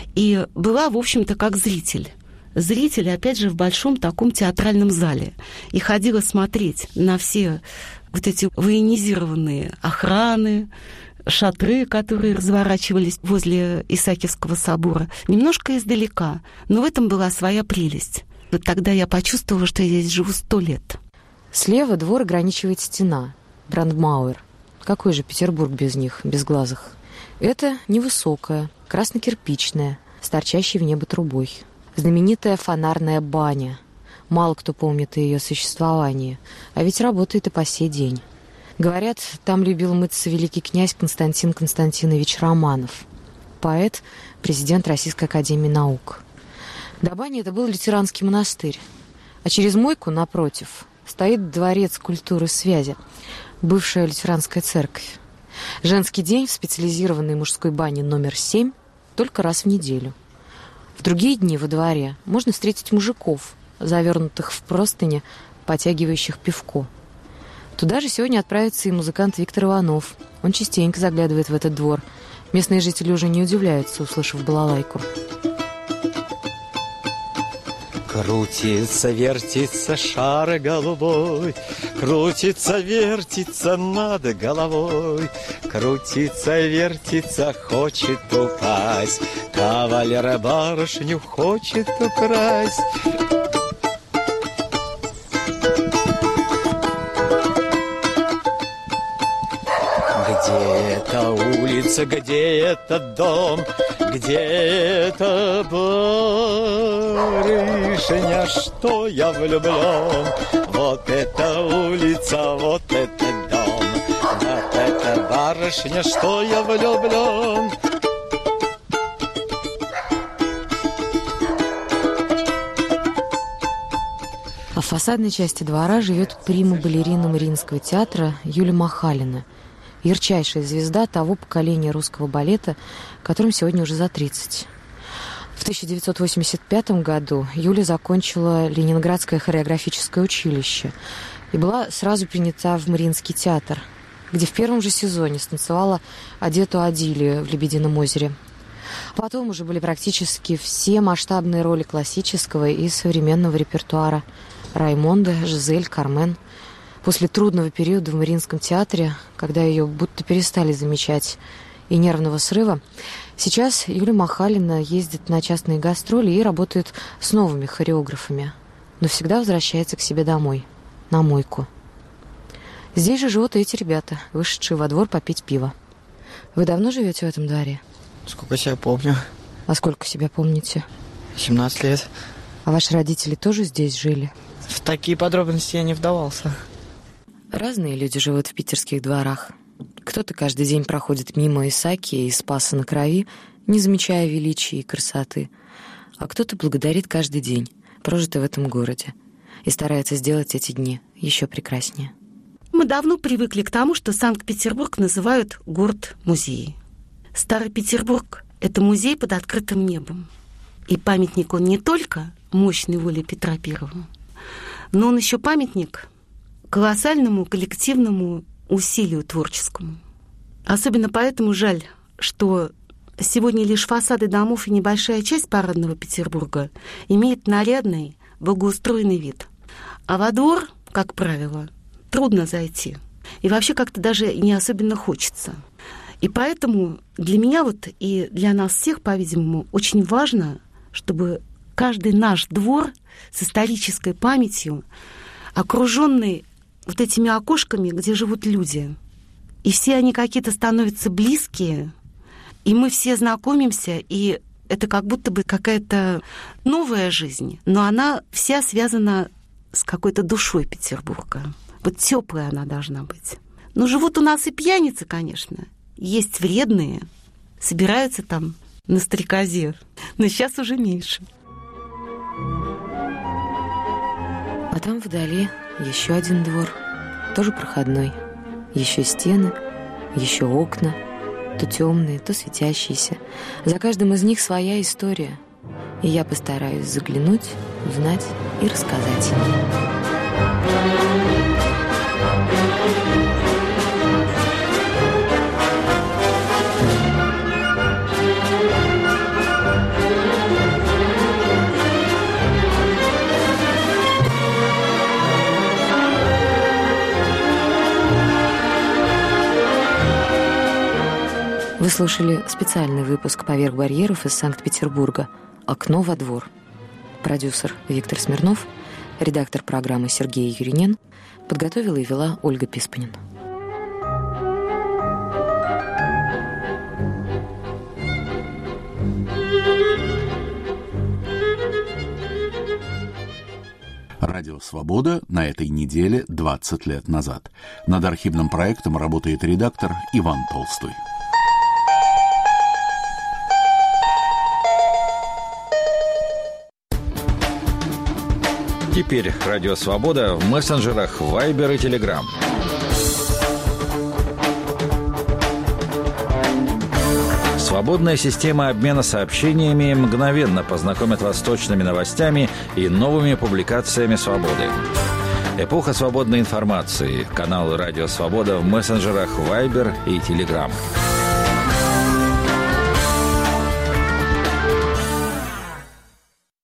И была, в общем-то, как зритель. Зритель, опять же, в большом таком театральном зале. И ходила смотреть на все вот эти военизированные охраны, шатры, которые разворачивались возле Исаакиевского собора. Немножко издалека, но в этом была своя прелесть. Вот тогда я почувствовала, что я здесь живу 100 лет. Слева двор ограничивает стена, Брандмауэр. Какой же Петербург без них, без глазых? Это невысокая, красно-кирпичная, с торчащей в небо трубой. Знаменитая фонарная баня. Мало кто помнит о ее существовании, а ведь работает и по сей день. Говорят, там любил мыться великий князь Константин Константинович Романов, поэт, президент Российской академии наук. До бани это был лютеранский монастырь, а через мойку, напротив, стоит дворец культуры связи, бывшая лютеранская церковь. Женский день в специализированной мужской бане номер 7 только раз в неделю. В другие дни во дворе можно встретить мужиков, завернутых в простыни, потягивающих пивко. Туда же сегодня отправится и музыкант Виктор Иванов. Он частенько заглядывает в этот двор. Местные жители уже не удивляются, услышав балалайку. Крутится, вертится шар голубой, крутится, вертится над головой, крутится, вертится, хочет упасть, кавалер барышню хочет украсть. Где эта улица, где этот дом, где эта барышня, что я влюблен? Вот эта улица, вот этот дом, вот эта барышня, что я влюблен. А в фасадной части двора живет прима-балерина Мариинского театра Юлия Махалина, ярчайшая звезда того поколения русского балета, которым сегодня уже за 30. В 1985 году Юля закончила Ленинградское хореографическое училище и была сразу принята в Мариинский театр, где в первом же сезоне станцевала Одету Адилию в «Лебедином озере». Потом уже были практически все масштабные роли классического и современного репертуара: Раймонда, Жизель, Кармен. После трудного периода в Мариинском театре, когда ее будто перестали замечать, и нервного срыва, сейчас Юлия Махалина ездит на частные гастроли и работает с новыми хореографами, но всегда возвращается к себе домой, на мойку. Здесь же живут и эти ребята, вышедшие во двор попить пиво. Вы давно живете в этом дворе? Сколько себя помню. А сколько себя помните? 17 лет. А ваши родители тоже здесь жили? В такие подробности я не вдавался. Разные люди живут в питерских дворах. Кто-то каждый день проходит мимо Исаакия и Спаса на Крови, не замечая величия и красоты. А кто-то благодарит каждый день, прожитый в этом городе, и старается сделать эти дни еще прекраснее. Мы давно привыкли к тому, что Санкт-Петербург называют город-музей. Старый Петербург — это музей под открытым небом. И памятник он не только мощной воле Петра Первого, но он еще памятник колоссальному коллективному усилию творческому. Особенно поэтому жаль, что сегодня лишь фасады домов и небольшая часть парадного Петербурга имеет нарядный, благоустроенный вид. А во двор, как правило, трудно зайти. И вообще как-то даже не особенно хочется. И поэтому для меня и для нас всех, по-видимому, очень важно, чтобы каждый наш двор с исторической памятью, окруженный этими окошками, где живут люди, и все они какие-то становятся близкие, и мы все знакомимся, и это как будто бы какая-то новая жизнь, но она вся связана с какой-то душой Петербурга. Теплая она должна быть. Но живут у нас и пьяницы, конечно. Есть вредные, собираются там на Стрекозе, но сейчас уже меньше. А там вдали еще один двор, тоже проходной. Еще стены, еще окна, то темные, то светящиеся. За каждым из них своя история. И я постараюсь заглянуть, узнать и рассказать. Вы слушали специальный выпуск «Поверх барьеров» из Санкт-Петербурга «Окно во двор». Продюсер Виктор Смирнов, редактор программы Сергей Юринен, подготовила и вела Ольга Писпанин. Радио «Свобода» на этой неделе 20 лет назад. Над архивным проектом работает редактор Иван Толстой. Теперь Радио «Свобода» в мессенджерах Viber и Telegram. Свободная система обмена сообщениями мгновенно познакомит вас с точными новостями и новыми публикациями «Свободы». Эпоха свободной информации. Канал «Радио Свобода» в мессенджерах Viber и Telegram.